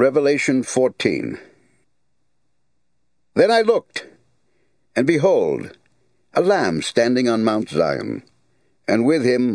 Revelation 14. Then I looked, and behold, a Lamb standing on Mount Zion, and with him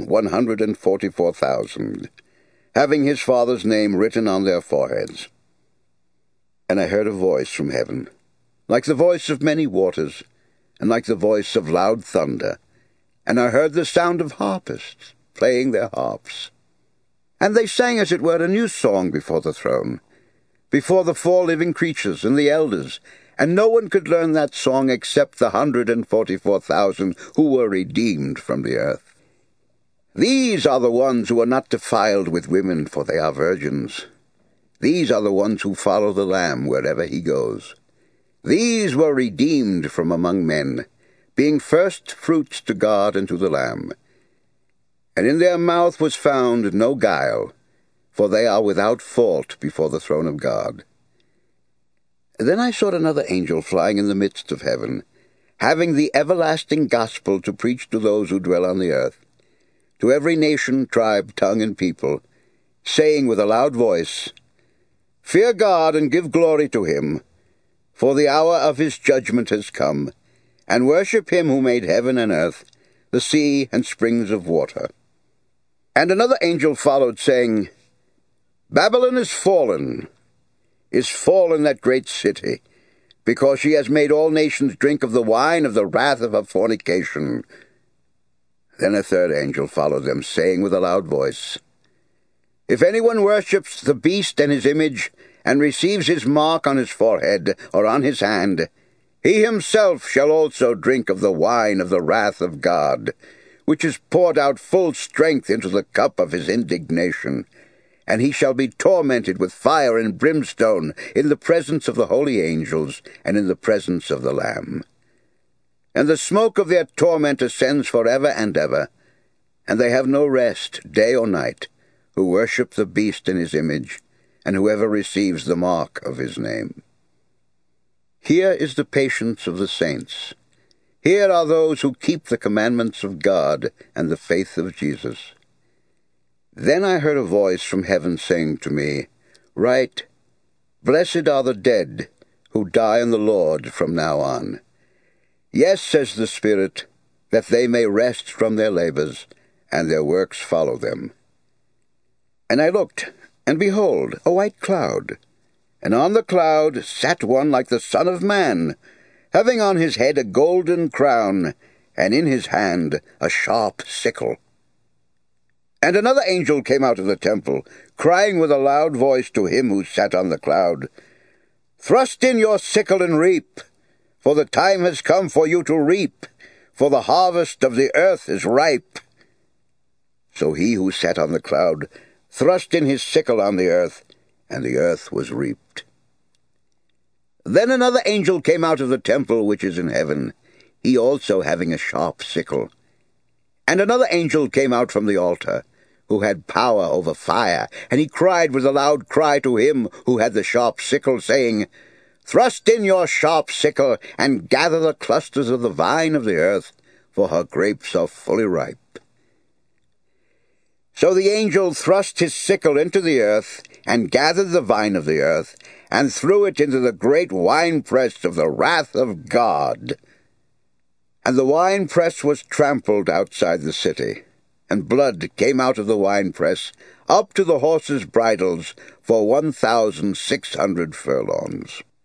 144,000, having his Father's name written on their foreheads. And I heard a voice from heaven, like the voice of many waters, and like the voice of loud thunder, and I heard the sound of harpists playing their harps. And they sang as it were a new song before the throne, before the 4 living creatures and the elders, and no one could learn that song except the 144,000 who were redeemed from the earth. These are the ones who are not defiled with women, for they are virgins. These are the ones who follow the Lamb wherever he goes. These were redeemed from among men, being first fruits to God and to the Lamb. And in their mouth was found no guile, for they are without fault before the throne of God. Then I saw another angel flying in the midst of heaven, having the everlasting gospel to preach to those who dwell on the earth, to every nation, tribe, tongue, and people, saying with a loud voice, Fear God and give glory to him, for the hour of his judgment has come, and worship him who made heaven and earth, the sea and springs of water. And another angel followed, saying, Babylon is fallen that great city, because she has made all nations drink of the wine of the wrath of her fornication. Then a third angel followed them, saying with a loud voice, If anyone worships the beast and his image, and receives his mark on his forehead or on his hand, he himself shall also drink of the wine of the wrath of God, which is poured out full strength into the cup of his indignation. And he shall be tormented with fire and brimstone in the presence of the holy angels and in the presence of the Lamb. And the smoke of their torment ascends forever and ever, and they have no rest, day or night, who worship the beast and his image, and whoever receives the mark of his name. Here is the patience of the saints. Here are those who keep the commandments of God and the faith of Jesus. Then I heard a voice from heaven saying to me, Write, Blessed are the dead who die in the Lord from now on. Yes, says the Spirit, that they may rest from their labors, and their works follow them. And I looked, and behold, a white cloud, and on the cloud sat one like the Son of Man, having on his head a golden crown, and in his hand a sharp sickle. And another angel came out of the temple, crying with a loud voice to him who sat on the cloud, Thrust in your sickle and reap, for the time has come for you to reap, for the harvest of the earth is ripe. So he who sat on the cloud thrust in his sickle on the earth was reaped. Then another angel came out of the temple which is in heaven, he also having a sharp sickle. And another angel came out from the altar, who had power over fire, and he cried with a loud cry to him who had the sharp sickle, saying, Thrust in your sharp sickle, and gather the clusters of the vine of the earth, for her grapes are fully ripe. So the angel thrust his sickle into the earth, and gathered the vine of the earth, and threw it into the great winepress of the wrath of God. And the winepress was trampled outside the city, and blood came out of the winepress up to the horses' bridles for 1,600 furlongs.